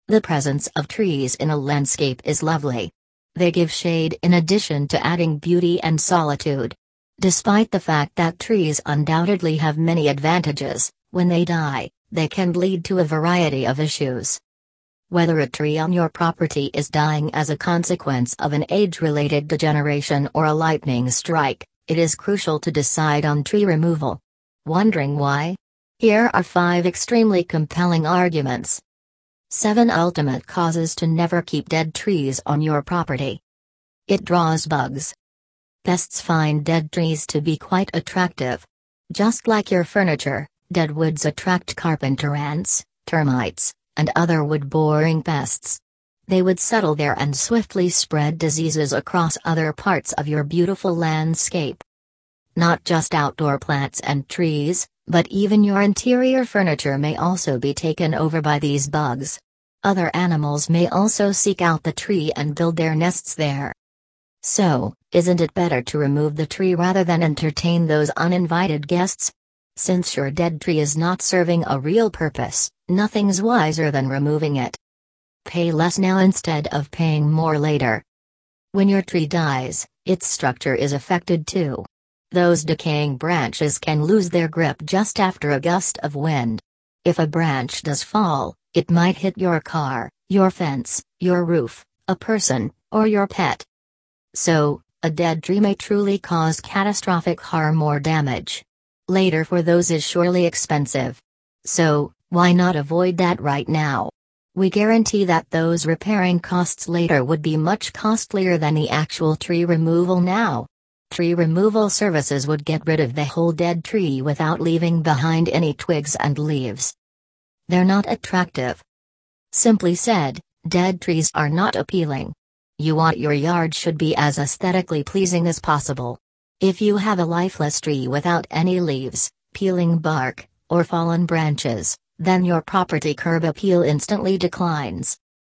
The presence of trees in a landscape is lovely. They give shade in addition to adding beauty and solitude. Despite the fact that trees undoubtedly have many advantages, when they die, they can lead to a variety of issues. Whether a tree on your property is dying as a consequence of an age-related degeneration or a lightning strike, it is crucial to decide on tree removal. Wondering why? Here are 5 extremely compelling arguments. 7 ultimate causes to never keep dead trees on your property. It draws bugs. Pests find dead trees to be quite attractive. Just like your furniture, dead woods attract carpenter ants, termites, and other wood-boring pests. They would settle there and swiftly spread diseases across other parts of your beautiful landscape. Not just outdoor plants and trees, but even your interior furniture may also be taken over by these bugs. Other animals may also seek out the tree and build their nests there. So, isn't it better to remove the tree rather than entertain those uninvited guests? Since your dead tree is not serving a real purpose, nothing's wiser than removing it. Pay less now instead of paying more later. When your tree dies, its structure is affected too. Those decaying branches can lose their grip just after a gust of wind. If a branch does fall, it might hit your car, your fence, your roof, a person, or your pet. So, a dead tree may truly cause catastrophic harm or damage. Later for those is surely expensive. So, why not avoid that right now? We guarantee that those repairing costs later would be much costlier than the actual tree removal now. Tree removal services would get rid of the whole dead tree without leaving behind any twigs and leaves. They're not attractive. Simply said, dead trees are not appealing. You want your yard should be as aesthetically pleasing as possible. If you have a lifeless tree without any leaves, peeling bark, or fallen branches, then your property curb appeal instantly declines.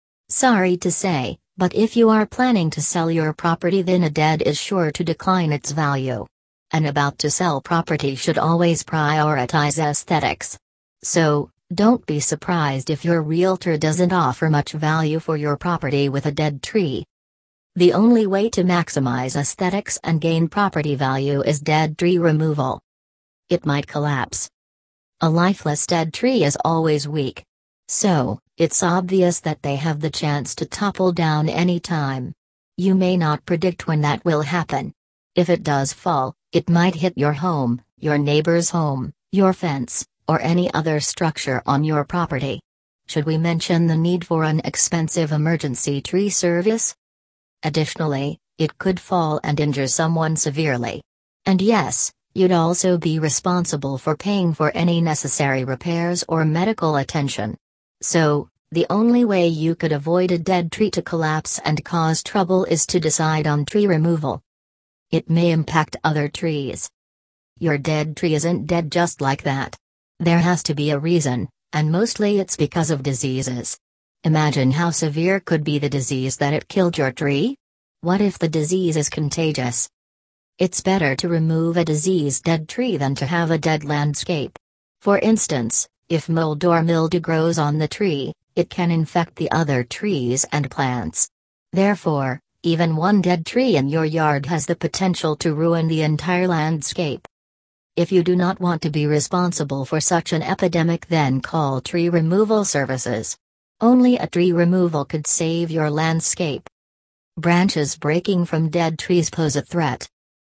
Sorry to say, but if you are planning to sell your property, then a dead is sure to decline its value. An about to sell property should always prioritize aesthetics. So, don't be surprised if your realtor doesn't offer much value for your property with a dead tree. The only way to maximize aesthetics and gain property value is dead tree removal. It might collapse. A lifeless dead tree is always weak. So, it's obvious that they have the chance to topple down any time. You may not predict when that will happen. If it does fall, it might hit your home, your neighbor's home, your fence, or any other structure on your property. Should we mention the need for an expensive emergency tree service? Additionally, it could fall and injure someone severely. And yes, you'd also be responsible for paying for any necessary repairs or medical attention. So, the only way you could avoid a dead tree to collapse and cause trouble is to decide on tree removal. It may impact other trees. Your dead tree isn't dead just like that. There has to be a reason, and mostly it's because of diseases. Imagine how severe could be the disease that it killed your tree? What if the disease is contagious? It's better to remove a diseased dead tree than to have a dead landscape. For instance, if mold or mildew grows on the tree, it can infect the other trees and plants. Therefore, even one dead tree in your yard has the potential to ruin the entire landscape. If you do not want to be responsible for such an epidemic, then call tree removal services. Only a tree removal could save your landscape. Branches breaking from dead trees pose a threat.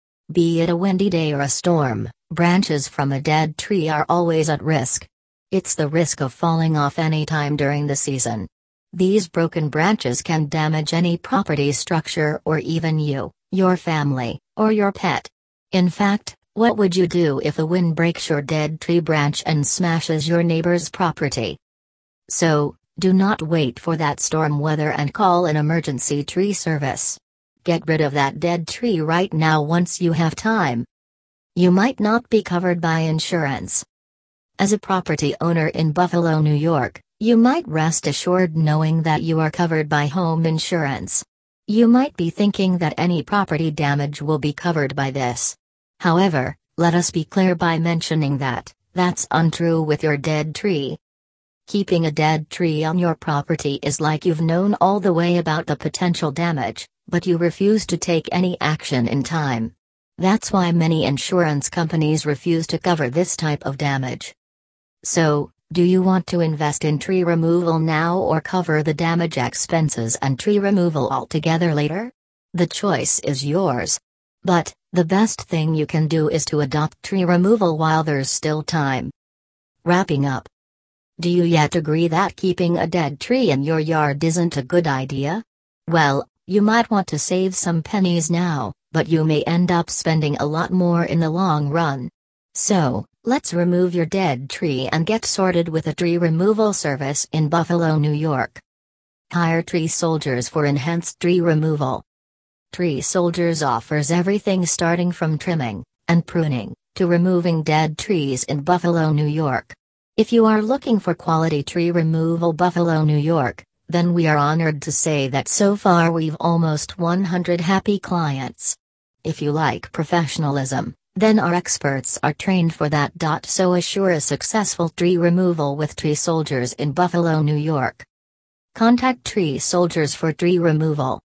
Be it a windy day or a storm, branches from a dead tree are always at risk. It's the risk of falling off any time during the season. These broken branches can damage any property structure or even you, your family, or your pet. In fact, what would you do if a wind breaks your dead tree branch and smashes your neighbor's property? So, do not wait for that storm weather and call an emergency tree service. Get rid of that dead tree right now once you have time. You might not be covered by insurance. As a property owner in Buffalo, New York, you might rest assured knowing that you are covered by home insurance. You might be thinking that any property damage will be covered by this. However, let us be clear by mentioning that that's untrue with your dead tree. Keeping a dead tree on your property is like you've known all the way about the potential damage, but you refuse to take any action in time. That's why many insurance companies refuse to cover this type of damage. So, do you want to invest in tree removal now or cover the damage expenses and tree removal altogether later? The choice is yours. But, the best thing you can do is to adopt tree removal while there's still time. Wrapping up. Do you yet agree that keeping a dead tree in your yard isn't a good idea? Well, you might want to save some pennies now, but you may end up spending a lot more in the long run. So, let's remove your dead tree and get sorted with a tree removal service in Buffalo, New York. Hire Tree Soldiers for enhanced tree removal. Tree Soldiers offers everything starting from trimming and pruning to removing dead trees in Buffalo, New York. If you are looking for quality tree removal Buffalo, New York, then we are honored to say that so far we've almost 100 happy clients. If you like professionalism, then our experts are trained for that. So assure a successful tree removal with Tree Soldiers in Buffalo, New York. Contact Tree Soldiers for tree removal.